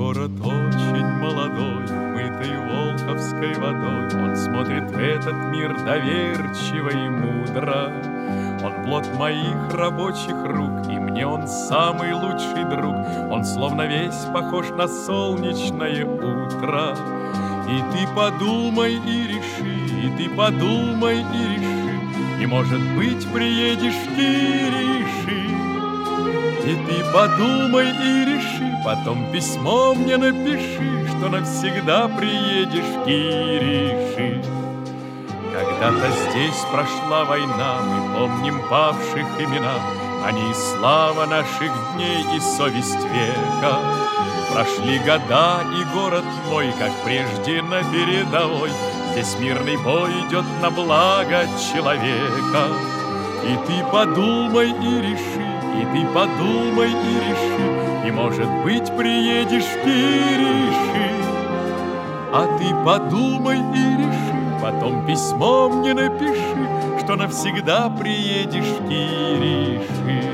город очень молодой, мытый волховской водой. Он смотрит в этот мир доверчиво и мудро. Он плод моих рабочих рук, и мне он самый лучший друг. Он словно весь похож на солнечное утро. И ты подумай и реши, и ты подумай и реши, и, может быть, приедешь в Кириши. И ты подумай и реши, потом письмо мне напиши, что навсегда приедешь в Кириши. Когда-то здесь прошла война, мы помним павших имена. Они и слава наших дней, и совесть века. Прошли года, и город мой, как прежде, на передовой. Здесь мирный бой идет на благо человека. И ты подумай и реши, и ты подумай и реши, и, может быть, приедешь в Кириши. А ты подумай и реши, потом письмо мне напиши, что навсегда приедешь в Кириши.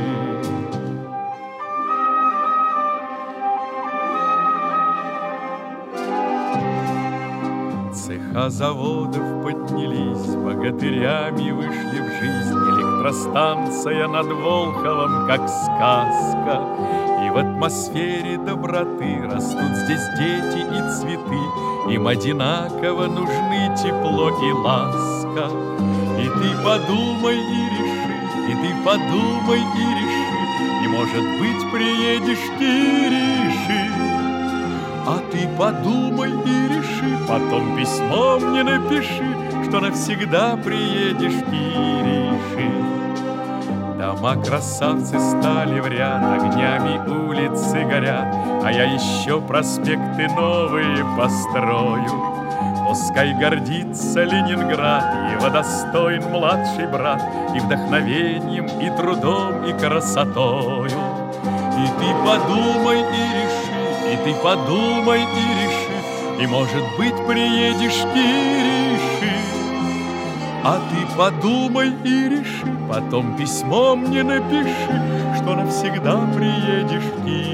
Цеха заводов поднялись, богатырями вышли в жизнь. Электростанция над Волховом, как сказка. И в атмосфере доброты растут здесь дети и цветы. Им одинаково нужны тепло и ласка. И ты подумай и реши, и ты подумай и реши, и, может быть, приедешь в Кириши. А ты подумай и реши, потом письмо мне напиши, что навсегда приедешь в Кириши. Дома красавцы стали в ряд, огнями улицы горят, а я еще проспекты новые построю. Пускай гордится Ленинград, его достоин младший брат, и вдохновением, и трудом, и красотою. И ты подумай и реши, и ты подумай и реши, и, может быть, приедешь в Кириши. А ты подумай и реши, потом письмо мне напиши, что навсегда приедешь в Кириши.